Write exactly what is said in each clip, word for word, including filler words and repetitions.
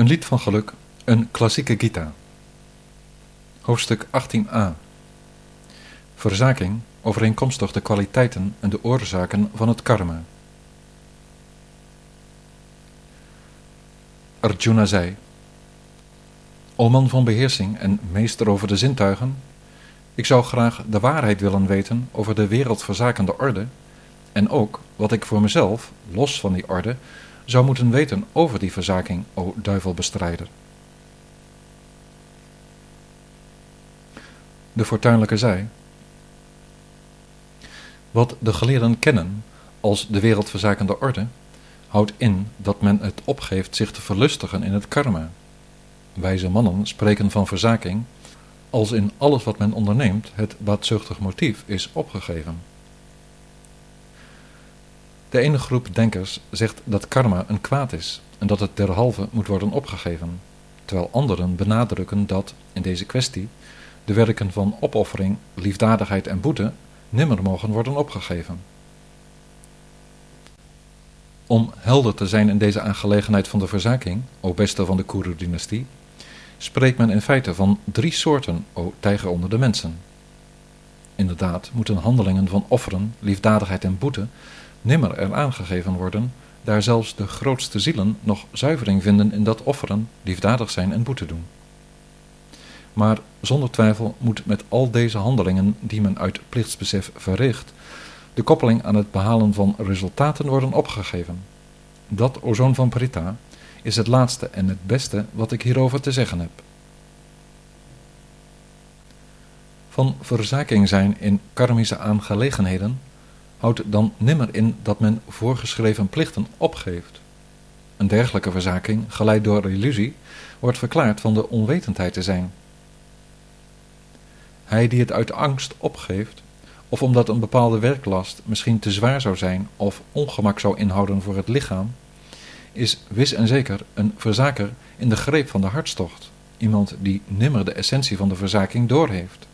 Een lied van geluk, een klassieke Gita. Hoofdstuk achttien a. Verzaking overeenkomstig de kwaliteiten en de oorzaken van het karma. Arjuna zei: O man van beheersing en meester over de zintuigen, ik zou graag de waarheid willen weten over de wereldverzakende orde en ook wat ik voor mezelf, los van die orde, zou moeten weten over die verzaking, o duivelbestrijder. De fortuinlijke zei: Wat de geleerden kennen als de wereldverzakende orde, houdt in dat men het opgeeft zich te verlustigen in het karma. Wijze mannen spreken van verzaking als in alles wat men onderneemt het baatzuchtig motief is opgegeven. De ene groep denkers zegt dat karma een kwaad is en dat het derhalve moet worden opgegeven, terwijl anderen benadrukken dat, in deze kwestie, de werken van opoffering, liefdadigheid en boete nimmer mogen worden opgegeven. Om helder te zijn in deze aangelegenheid van de verzaking, o beste van de Kuru-dynastie, spreekt men in feite van drie soorten, o tijger onder de mensen. Inderdaad moeten handelingen van offeren, liefdadigheid en boete nimmer eraan gegeven worden, daar zelfs de grootste zielen nog zuivering vinden in dat offeren, liefdadig zijn en boete doen. Maar zonder twijfel moet met al deze handelingen die men uit plichtsbesef verricht, de koppeling aan het behalen van resultaten worden opgegeven. Dat, o zoon van Pritha, is het laatste en het beste wat ik hierover te zeggen heb. Van verzaking zijn in karmische aangelegenheden houdt dan nimmer in dat men voorgeschreven plichten opgeeft. Een dergelijke verzaking, geleid door illusie, wordt verklaard van de onwetendheid te zijn. Hij die het uit angst opgeeft, of omdat een bepaalde werklast misschien te zwaar zou zijn of ongemak zou inhouden voor het lichaam, is wis en zeker een verzaker in de greep van de hartstocht, iemand die nimmer de essentie van de verzaking doorheeft.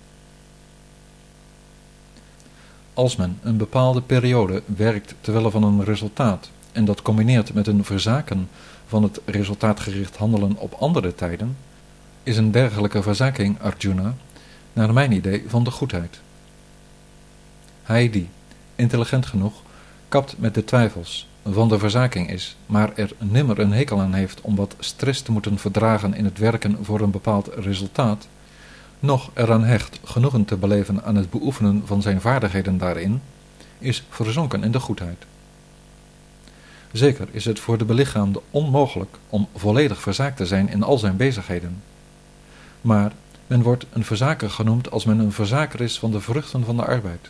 Als men een bepaalde periode werkt terwille van een resultaat en dat combineert met een verzaken van het resultaatgericht handelen op andere tijden, is een dergelijke verzaking, Arjuna, naar mijn idee van de goedheid. Hij die, intelligent genoeg, kapt met de twijfels, van de verzaking is, maar er nimmer een hekel aan heeft om wat stress te moeten verdragen in het werken voor een bepaald resultaat, noch eraan hecht genoegen te beleven aan het beoefenen van zijn vaardigheden daarin, is verzonken in de goedheid. Zeker is het voor de belichaamde onmogelijk om volledig verzaakt te zijn in al zijn bezigheden. Maar men wordt een verzaker genoemd als men een verzaker is van de vruchten van de arbeid.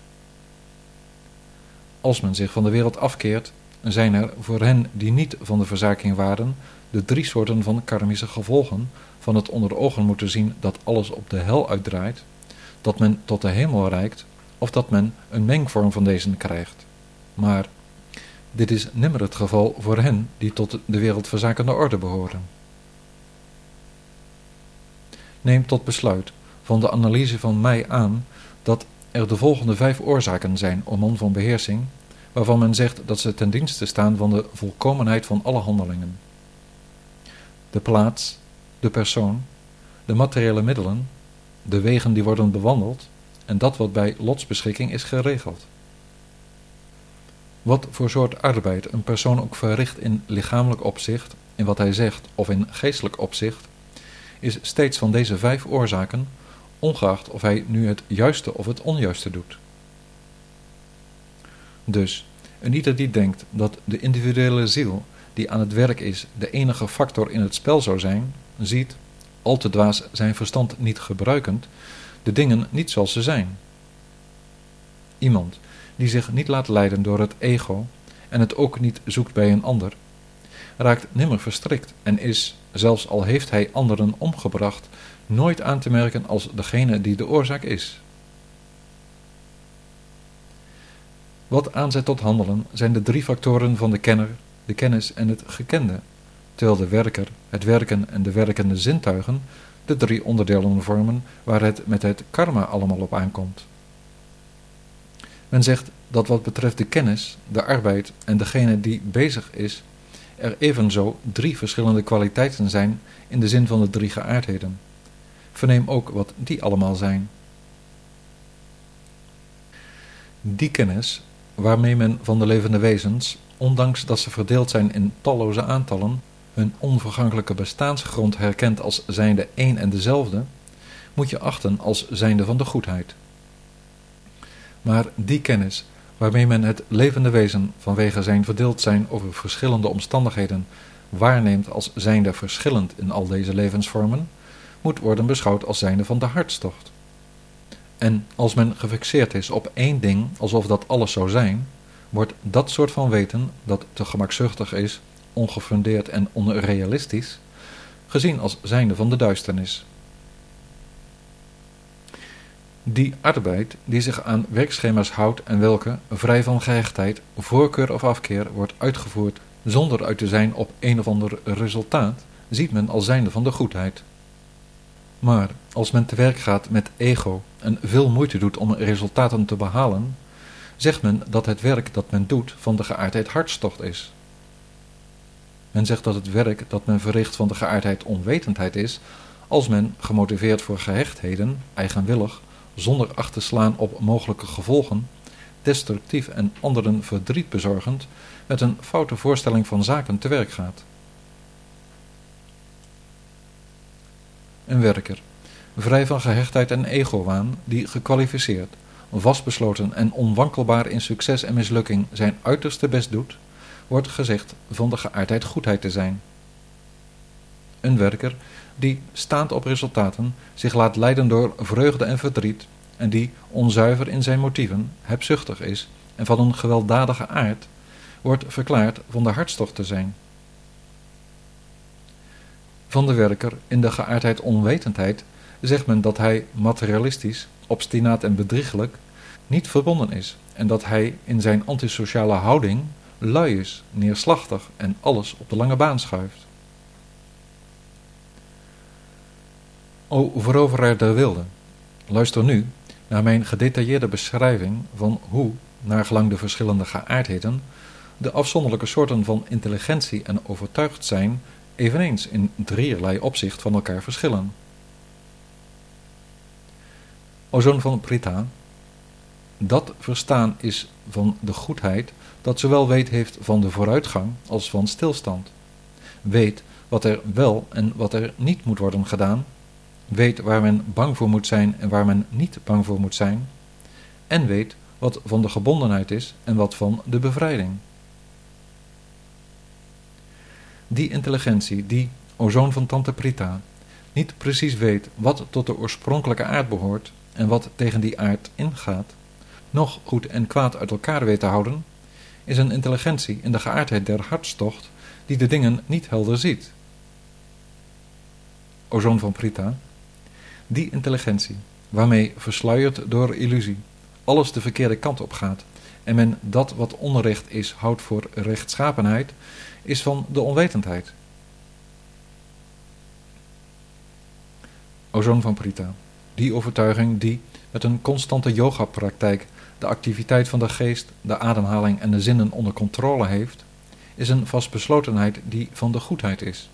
Als men zich van de wereld afkeert, zijn er voor hen die niet van de verzaking waren, de drie soorten van karmische gevolgen van het onder ogen moeten zien dat alles op de hel uitdraait, dat men tot de hemel reikt, of dat men een mengvorm van deze krijgt. Maar dit is nimmer het geval voor hen die tot de wereldverzakende orde behoren. Neem tot besluit van de analyse van mij aan dat er de volgende vijf oorzaken zijn, o man van beheersing, waarvan men zegt dat ze ten dienste staan van de volkomenheid van alle handelingen. De plaats, de persoon, de materiële middelen, de wegen die worden bewandeld en dat wat bij lotsbeschikking is geregeld. Wat voor soort arbeid een persoon ook verricht in lichamelijk opzicht, in wat hij zegt of in geestelijk opzicht, is steeds van deze vijf oorzaken, ongeacht of hij nu het juiste of het onjuiste doet. Dus, en ieder die denkt dat de individuele ziel die aan het werk is de enige factor in het spel zou zijn, ziet, al te dwaas zijn verstand niet gebruikend, de dingen niet zoals ze zijn. Iemand die zich niet laat leiden door het ego en het ook niet zoekt bij een ander, raakt nimmer verstrikt en is, zelfs al heeft hij anderen omgebracht, nooit aan te merken als degene die de oorzaak is. Wat aanzet tot handelen zijn de drie factoren van de kenner, de kennis en het gekende, terwijl de werker, het werken en de werkende zintuigen de drie onderdelen vormen waar het met het karma allemaal op aankomt. Men zegt dat wat betreft de kennis, de arbeid en degene die bezig is, er evenzo drie verschillende kwaliteiten zijn in de zin van de drie geaardheden. Verneem ook wat die allemaal zijn. Die kennis, waarmee men van de levende wezens, ondanks dat ze verdeeld zijn in talloze aantallen, hun onvergankelijke bestaansgrond herkent als zijnde één en dezelfde, moet je achten als zijnde van de goedheid. Maar die kennis, waarmee men het levende wezen vanwege zijn verdeeld zijn over verschillende omstandigheden waarneemt als zijnde verschillend in al deze levensvormen, moet worden beschouwd als zijnde van de hartstocht. En als men gefixeerd is op één ding, alsof dat alles zou zijn, wordt dat soort van weten, dat te gemakzuchtig is, ongefundeerd en onrealistisch, gezien als zijnde van de duisternis. Die arbeid die zich aan werkschema's houdt en welke, vrij van gehechtheid, voorkeur of afkeer, wordt uitgevoerd zonder uit te zijn op een of ander resultaat, ziet men als zijnde van de goedheid. Maar als men te werk gaat met ego en veel moeite doet om resultaten te behalen, zegt men dat het werk dat men doet van de geaardheid hartstocht is. Men zegt dat het werk dat men verricht van de geaardheid onwetendheid is, als men, gemotiveerd voor gehechtheden, eigenwillig, zonder acht te slaan op mogelijke gevolgen, destructief en anderen verdriet bezorgend, met een foute voorstelling van zaken te werk gaat. Een werker, vrij van gehechtheid en egowaan, die gekwalificeerd, vastbesloten en onwankelbaar in succes en mislukking zijn uiterste best doet, wordt gezegd van de geaardheid goedheid te zijn. Een werker die, staand op resultaten, zich laat leiden door vreugde en verdriet en die, onzuiver in zijn motieven, hebzuchtig is en van een gewelddadige aard, wordt verklaard van de hartstocht te zijn. Van de werker in de geaardheid onwetendheid zegt men dat hij materialistisch, obstinaat en bedriegelijk niet verbonden is en dat hij in zijn antisociale houding lui is, neerslachtig en alles op de lange baan schuift. O veroveraar der wilde, luister nu naar mijn gedetailleerde beschrijving van hoe, naar gelang de verschillende geaardheden, de afzonderlijke soorten van intelligentie en overtuigd zijn eveneens in drieërlei opzicht van elkaar verschillen. O zoon van Pritha, dat verstaan is van de goedheid dat zowel weet heeft van de vooruitgang als van stilstand, weet wat er wel en wat er niet moet worden gedaan, weet waar men bang voor moet zijn en waar men niet bang voor moet zijn, en weet wat van de gebondenheid is en wat van de bevrijding. Die intelligentie die, o zoon van tante Pritha, niet precies weet wat tot de oorspronkelijke aard behoort en wat tegen die aard ingaat, noch goed en kwaad uit elkaar weet te houden, is een intelligentie in de geaardheid der hartstocht die de dingen niet helder ziet. O zoon van Pritha, die intelligentie, waarmee versluierd door illusie alles de verkeerde kant op gaat en men dat wat onrecht is houdt voor rechtschapenheid, is van de onwetendheid. O zoon van Pritha, die overtuiging die met een constante yoga-praktijk de activiteit van de geest, de ademhaling en de zinnen onder controle heeft, is een vastbeslotenheid die van de goedheid is.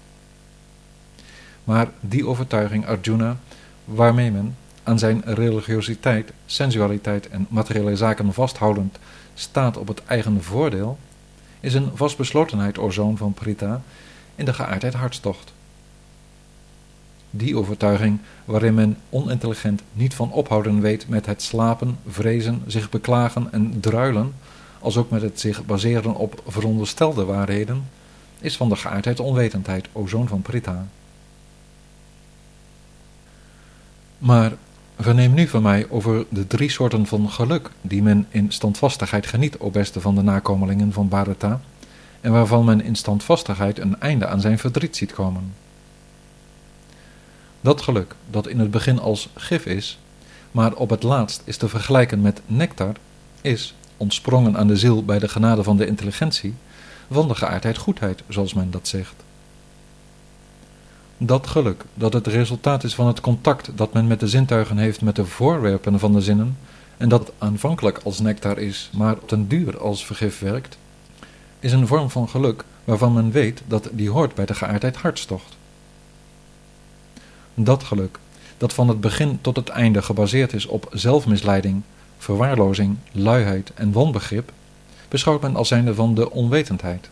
Maar die overtuiging, Arjuna, waarmee men aan zijn religiositeit, sensualiteit en materiële zaken vasthoudend staat op het eigen voordeel, is een vastbeslotenheid, o zoon van Pritha, in de geaardheid hartstocht. Die overtuiging waarin men onintelligent niet van ophouden weet met het slapen, vrezen, zich beklagen en druilen, als ook met het zich baseren op veronderstelde waarheden, is van de geaardheid onwetendheid, o zoon van Pritha. Maar verneem nu van mij over de drie soorten van geluk die men in standvastigheid geniet, o beste van de nakomelingen van Bharata, en waarvan men in standvastigheid een einde aan zijn verdriet ziet komen. Dat geluk, dat in het begin als gif is, maar op het laatst is te vergelijken met nectar, is, ontsprongen aan de ziel bij de genade van de intelligentie, van de geaardheid goedheid, zoals men dat zegt. Dat geluk, dat het resultaat is van het contact dat men met de zintuigen heeft met de voorwerpen van de zinnen, en dat aanvankelijk als nectar is, maar op den duur als vergif werkt, is een vorm van geluk waarvan men weet dat die hoort bij de geaardheid hartstocht. Dat geluk, dat van het begin tot het einde gebaseerd is op zelfmisleiding, verwaarlozing, luiheid en wanbegrip, beschouwt men als zijnde van de onwetendheid.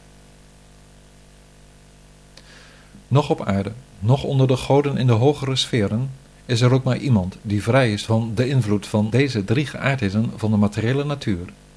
Nog op aarde, nog onder de goden in de hogere sferen, is er ook maar iemand die vrij is van de invloed van deze drie geaardheden van de materiële natuur,